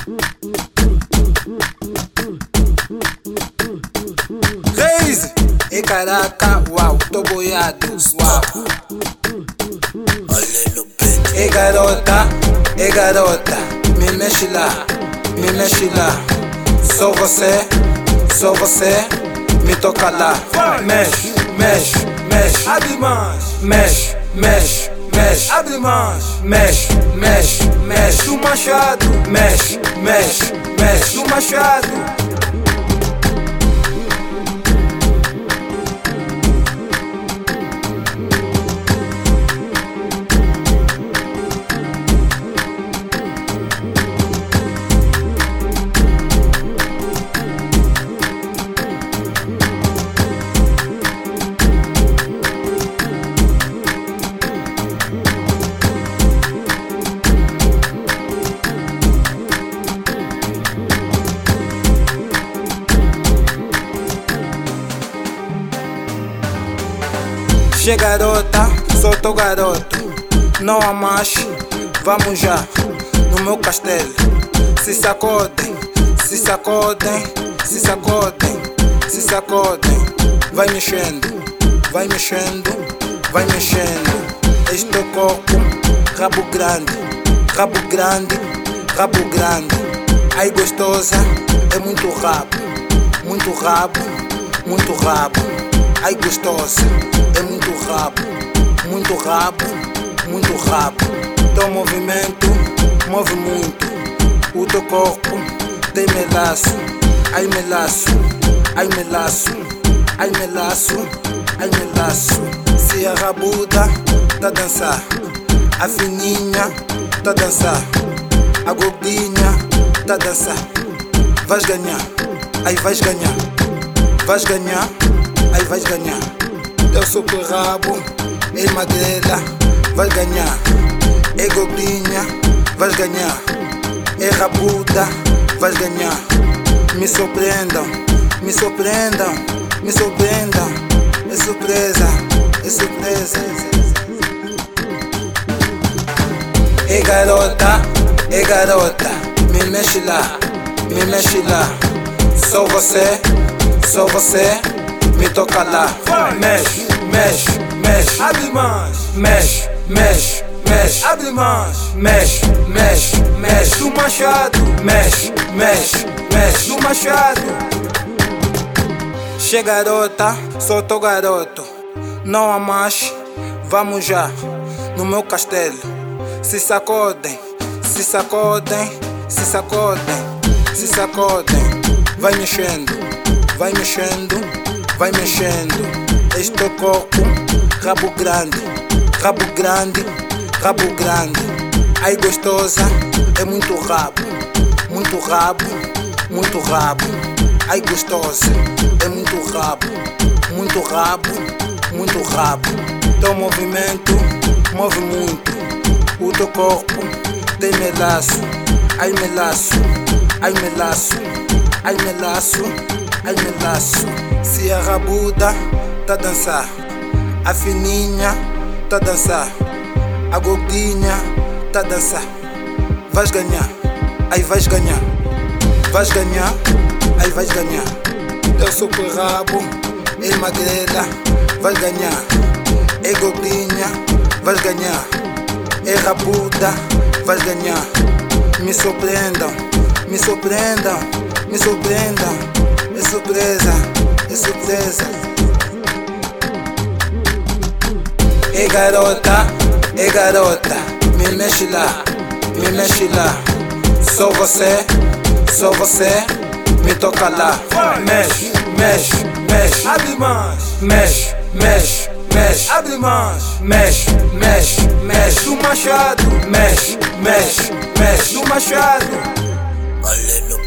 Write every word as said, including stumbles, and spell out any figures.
Reis e caraca, uau, tô boiado, uau. E garota, e garota, me mexe lá, me mexe lá. Sou você, sou você, me toca lá. Mexe, mexe, mexe, abre mãos. Mexe, mexe, mexe, abre mãos. Mexe, mexe, mexe, do machado. Mexe, mexe, mexe, do machado. Che garota, sou teu garoto. Não há mais, vamos já no meu castelo. Se sacodem, se sacodem, se sacodem, se sacodem. Vai mexendo, vai mexendo, vai mexendo. Este corpo, rabo grande, rabo grande, rabo grande. Ai gostosa, é muito rabo, muito rabo, muito rabo. Ai gostosa, é muito rabo, muito rabo, muito rabo. Teu movimento move muito. O teu corpo tem melaço. Ai melaço, ai melaço, ai melaço, ai melaço. Se a rabuda tá dançar, a fininha tá dançar, a gordinha tá dançar. Vais ganhar, ai vais ganhar, vais ganhar, ai vais ganhar. Teu super rabo é magrela, vais ganhar. É gordinha, vais ganhar. É rabuda, vais ganhar. Me surpreendam, me surpreendam, me surpreendam. É surpresa, é surpresa. É garota, é garota, me mexe lá, me mexe lá. Sou você, sou você, me toca lá. Mexe, mexe, mexe, abre mãos. Mexe, mexe, mexe, abre mãos. Mexe, mexe, mexe, do machado. Mexe, mexe, mexe, do machado. Che garota, sou teu garoto. Não há mais, vamos já no meu castelo. Se sacodem, se sacodem, se sacodem, se sacodem. Vai mexendo, vai mexendo, vai mexendo. Este corpo, rabo grande, rabo grande, rabo grande. Ai gostosa, é muito rabo, muito rabo, muito rabo. Ai gostosa, é muito rabo, muito rabo, muito rabo. Teu movimento move muito. O teu corpo tem melaço. Ai melaço, ai melaço, ai melaço, ai melaço. Se a rabuda tá dançar, a fininha tá dançar, a gordinha tá dançar. Vais ganhar, ai vais ganhar, vais ganhar, ai vais ganhar. Teu super rabo é magrela, vais ganhar. É gordinha, vais ganhar. É rabuda, vais ganhar. Me surpreendam, me surpreendam, me surpreendam. É surpresa, é surpresa. É garota, é garota, me mexe lá, me mexe lá. Sou você, sou você, me toca lá. Mexe, mexe, mexe, abre mãos. Mexe, mexe, mexe, abre mãos. Mexe, mexe, mexe, do machado. Mexe, mexe, mexe, do machado.